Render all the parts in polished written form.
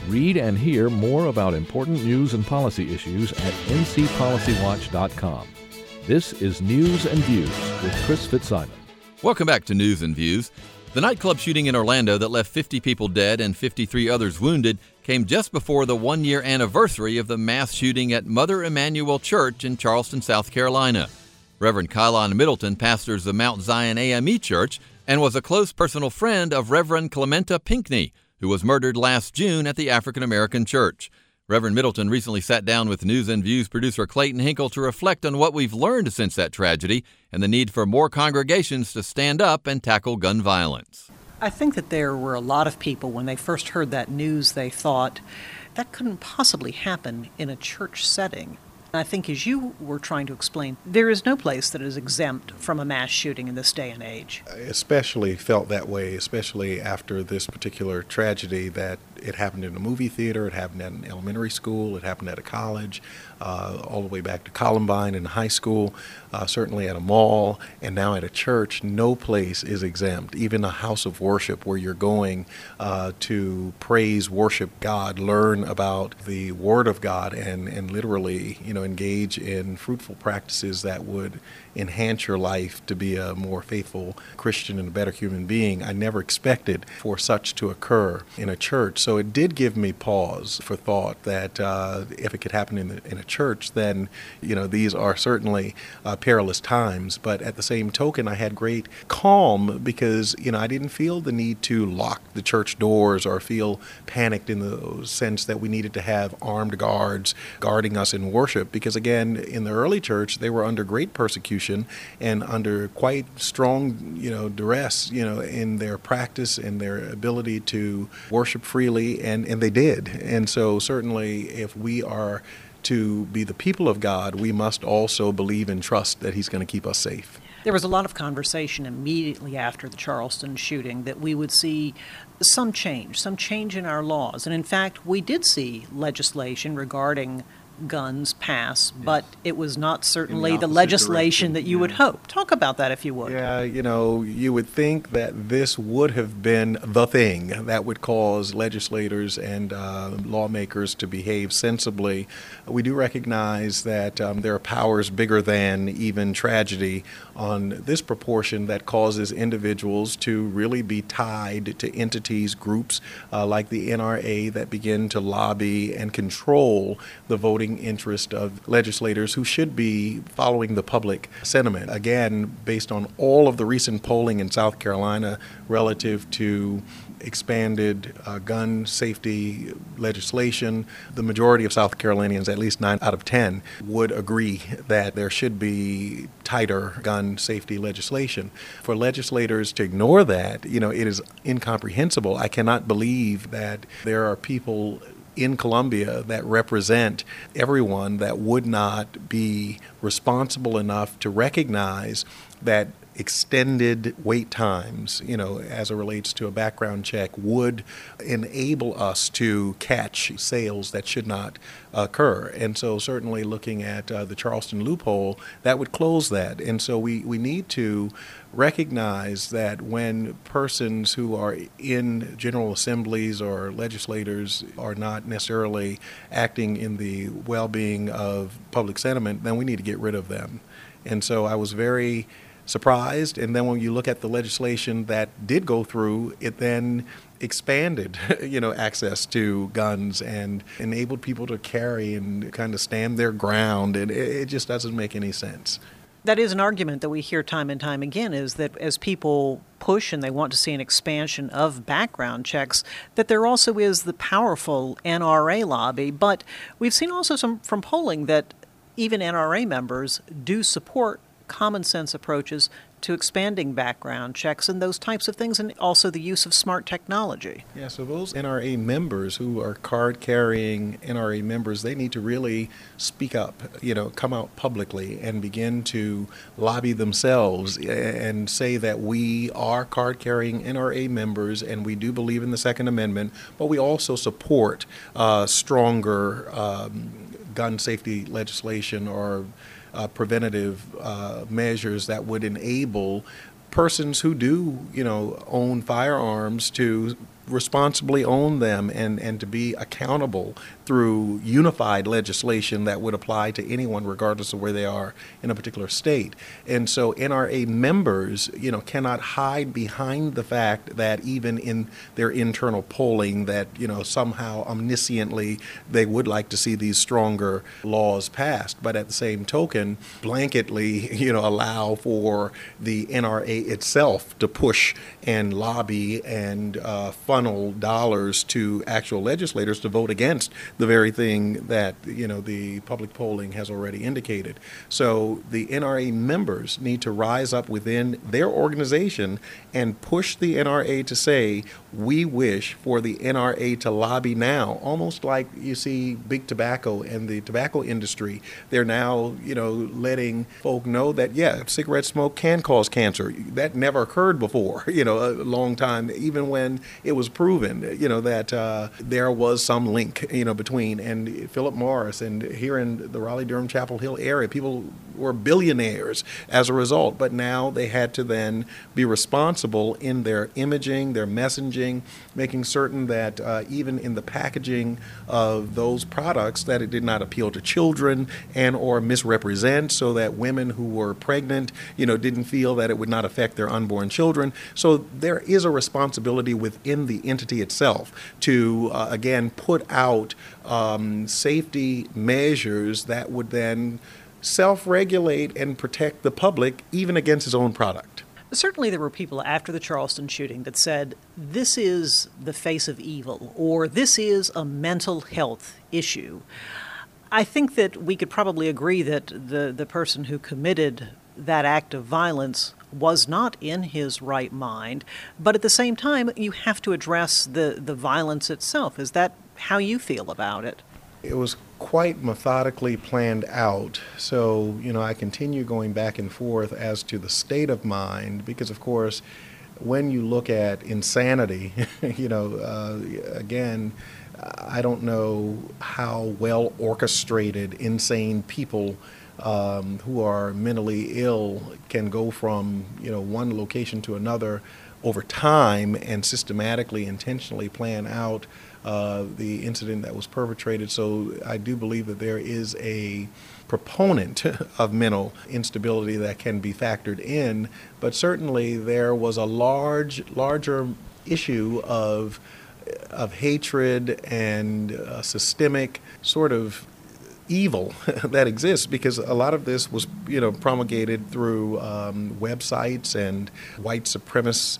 Read and hear more about important news and policy issues at ncpolicywatch.com. This is News and Views with Chris Fitzsimon. Welcome back to News and Views. The nightclub shooting in Orlando that left 50 people dead and 53 others wounded came just before the one-year anniversary of the mass shooting at Mother Emanuel Church in Charleston, South Carolina. Reverend Kylon Middleton pastors the Mount Zion AME Church and was a close personal friend of Reverend Clementa Pinckney, who was murdered last June at the African American Church. Reverend Middleton recently sat down with News and Views producer Clayton Hinkle to reflect on what we've learned since that tragedy and the need for more congregations to stand up and tackle gun violence. I think that there were a lot of people, when they first heard that news, they thought that couldn't possibly happen in a church setting. I think, as you were trying to explain, there is no place that is exempt from a mass shooting in this day and age. I especially felt that way, especially after this particular tragedy, that it happened in a movie theater, it happened at an elementary school, it happened at a college, all the way back to Columbine in high school, certainly at a mall, and now at a church. No place is exempt. Even a house of worship where you're going to praise, worship God, learn about the Word of God, and literally, engage in fruitful practices that would enhance your life to be a more faithful Christian and a better human being. I never expected for such to occur in a church. So it did give me pause for thought that if it could happen in a church, then, these are certainly perilous times. But at the same token, I had great calm because, I didn't feel the need to lock the church doors or feel panicked in the sense that we needed to have armed guards guarding us in worship. Because again, in the early church, they were under great persecution and under quite strong, duress, in their practice and their ability to worship freely, and they did. And so certainly if we are to be the people of God, we must also believe and trust that He's going to keep us safe. There was a lot of conversation immediately after the Charleston shooting that we would see some change in our laws. And in fact, we did see legislation regarding guns pass, but it was not certainly the legislation that you would hope. Talk about that if you would. Yeah, you would think that this would have been the thing that would cause legislators and lawmakers to behave sensibly. We do recognize that there are powers bigger than even tragedy on this proportion that causes individuals to really be tied to entities, groups like the NRA that begin to lobby and control the voting interest of legislators who should be following the public sentiment. Again, based on all of the recent polling in South Carolina relative to expanded gun safety legislation, the majority of South Carolinians, at least 9 out of 10, would agree that there should be tighter gun safety legislation. For legislators to ignore that, it is incomprehensible. I cannot believe that there are people in Columbia that represent everyone that would not be responsible enough to recognize that extended wait times, as it relates to a background check, would enable us to catch sales that should not occur. And so certainly looking at the Charleston loophole, that would close that. And so we need to recognize that when persons who are in general assemblies or legislators are not necessarily acting in the well-being of public sentiment, then we need to get rid of them. And so I was very surprised. And then when you look at the legislation that did go through, it then expanded, access to guns and enabled people to carry and kind of stand their ground. And it just doesn't make any sense. That is an argument that we hear time and time again, is that as people push and they want to see an expansion of background checks, that there also is the powerful NRA lobby. But we've seen also from polling that even NRA members do support common sense approaches to expanding background checks and those types of things, and also the use of smart technology. Yeah, so those NRA members who are card-carrying NRA members, they need to really speak up, come out publicly and begin to lobby themselves and say that we are card-carrying NRA members and we do believe in the Second Amendment, but we also support stronger gun safety legislation or preventative measures that would enable persons who do, own firearms to responsibly own them and to be accountable through unified legislation that would apply to anyone regardless of where they are in a particular state. And so NRA members, cannot hide behind the fact that even in their internal polling that, somehow omnisciently they would like to see these stronger laws passed. But at the same token, blanketly, allow for the NRA itself to push and lobby and funnel dollars to actual legislators to vote against the very thing that the public polling has already indicated. So the NRA members need to rise up within their organization and push the NRA to say, we wish for the NRA to lobby now, almost like you see big tobacco and the tobacco industry. They're now, letting folk know that, cigarette smoke can cause cancer. That never occurred before, a long time, even when it was proven, that there was some link, between. And Philip Morris, and here in the Raleigh-Durham Chapel Hill area, people were billionaires as a result. But now they had to then be responsible in their imaging, their messaging, making certain that even in the packaging of those products, that it did not appeal to children and or misrepresent, so that women who were pregnant, didn't feel that it would not affect their unborn children. So there is a responsibility within the entity itself to, again, put out safety measures that would then self-regulate and protect the public even against its own product. Certainly there were people after the Charleston shooting that said, this is the face of evil, or this is a mental health issue. I think that we could probably agree that the person who committed that act of violence was not in his right mind, but at the same time, you have to address the violence itself. Is that how you feel about it? It was quite methodically planned out. So, I continue going back and forth as to the state of mind, because, of course, when you look at insanity, again, I don't know how well orchestrated insane people who are mentally ill can go from, one location to another over time and systematically, intentionally plan out the incident that was perpetrated. So I do believe that there is a proponent of mental instability that can be factored in, but certainly there was a larger issue of hatred and systemic sort of evil that exists, because a lot of this was promulgated through websites and white supremacist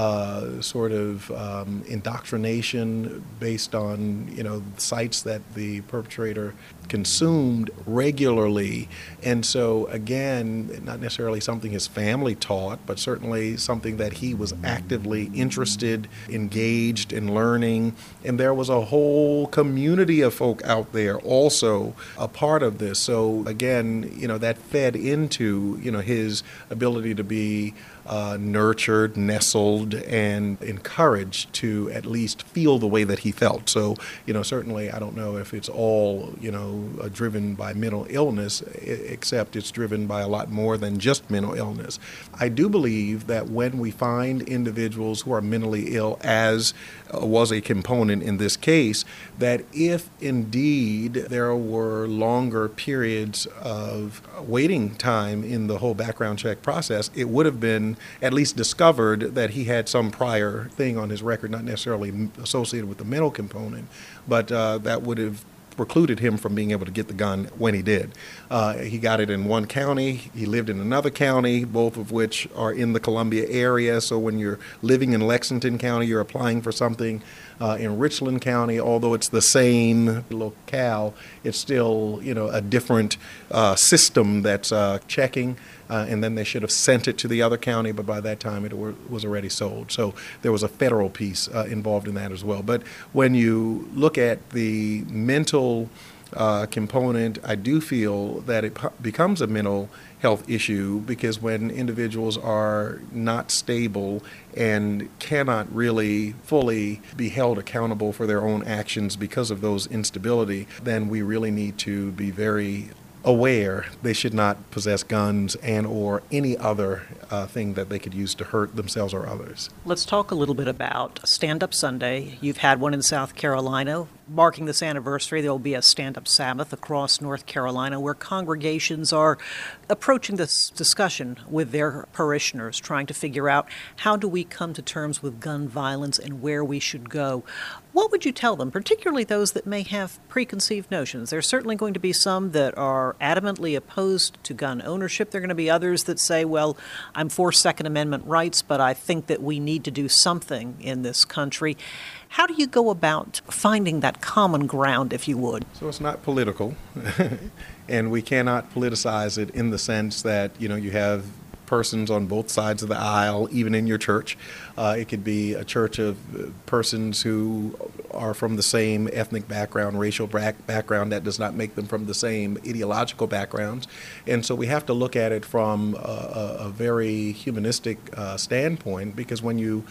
sort of indoctrination based on sites that the perpetrator consumed regularly. And so again, not necessarily something his family taught, but certainly something that he was actively interested, engaged in learning. And there was a whole community of folk out there also a part of this. So again, that fed into his ability to be nurtured, nestled, and encouraged to at least feel the way that he felt. So, certainly I don't know if it's all, driven by mental illness, except it's driven by a lot more than just mental illness. I do believe that when we find individuals who are mentally ill, as was a component in this case, that if indeed there were longer periods of waiting time in the whole background check process, it would have been at least discovered that he had some prior thing on his record, not necessarily associated with the mental component, but that would have precluded him from being able to get the gun when he did. He got it in one county. He lived in another county, both of which are in the Columbia area. So when you're living in Lexington County, you're applying for something in Richland County, although it's the same locale, it's still, a different system that's checking. And then they should have sent it to the other county, but by that time it was already sold. So there was a federal piece involved in that as well. But when you look at the mental component, I do feel that it becomes a mental health issue, because when individuals are not stable and cannot really fully be held accountable for their own actions because of those instability, then we really need to be very aware they should not possess guns and or any other thing that they could use to hurt themselves or others. Let's talk a little bit about Stand Up Sunday. You've had one in South Carolina. Marking this anniversary, there will be a Stand Up Sabbath across North Carolina where congregations are approaching this discussion with their parishioners, trying to figure out how do we come to terms with gun violence and where we should go. What would you tell them, particularly those that may have preconceived notions? There's certainly going to be some that are adamantly opposed to gun ownership. There are going to be others that say, well, I'm for Second Amendment rights, but I think that we need to do something in this country. How do you go about finding that common ground, if you would? So it's not political, and we cannot politicize it in the sense that, you have persons on both sides of the aisle, even in your church. It could be a church of persons who are from the same ethnic background, racial background. That does not make them from the same ideological backgrounds. And so we have to look at it from a very humanistic standpoint, because when you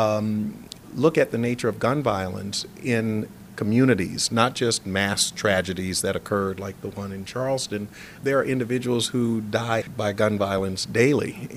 look at the nature of gun violence in communities, not just mass tragedies that occurred like the one in Charleston, there are individuals who die by gun violence daily,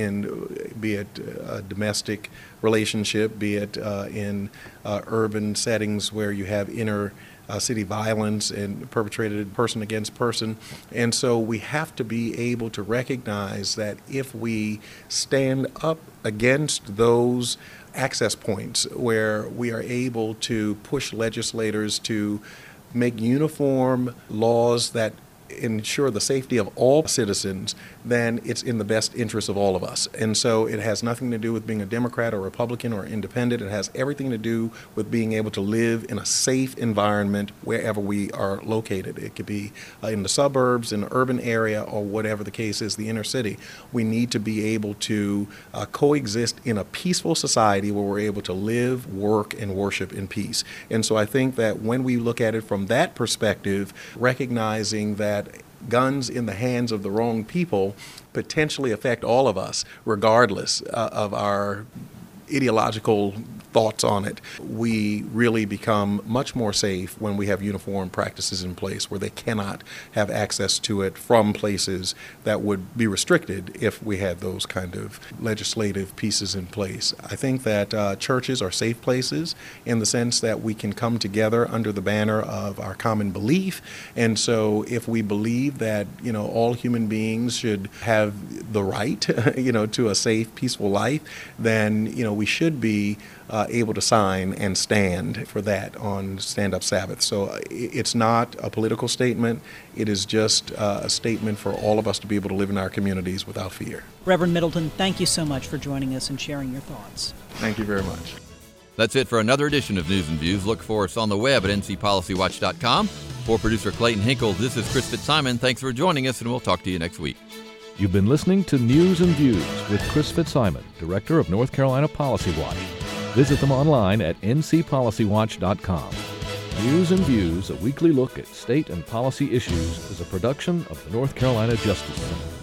in be it a domestic relationship, be it in urban settings where you have inner city violence and perpetrated person against person. And so we have to be able to recognize that if we stand up against those access points where we are able to push legislators to make uniform laws that ensure the safety of all citizens, then it's in the best interest of all of us. And so it has nothing to do with being a Democrat or Republican or independent. It has everything to do with being able to live in a safe environment wherever we are located. It could be in the suburbs, in the urban area, or whatever the case is, the inner city. We need to be able to coexist in a peaceful society where we're able to live, work, and worship in peace. And so I think that when we look at it from that perspective, recognizing that guns in the hands of the wrong people potentially affect all of us, regardless of our ideological thoughts on it, we really become much more safe when we have uniform practices in place where they cannot have access to it from places that would be restricted if we had those kind of legislative pieces in place. I think that churches are safe places in the sense that we can come together under the banner of our common belief. And so if we believe that, all human beings should have the right, to a safe, peaceful life, then, we should be able to sign and stand for that on Stand Up Sabbath. So it's not a political statement. It is just a statement for all of us to be able to live in our communities without fear. Reverend Middleton, thank you so much for joining us and sharing your thoughts. Thank you very much. That's it for another edition of News and Views. Look for us on the web at ncpolicywatch.com. For producer Clayton Hinkle, this is Chris Fitzsimon. Thanks for joining us, and we'll talk to you next week. You've been listening to News and Views with Chris Fitzsimon, Director of North Carolina Policy Watch. Visit them online at ncpolicywatch.com. News and Views, a weekly look at state and policy issues, is a production of the North Carolina Justice Center.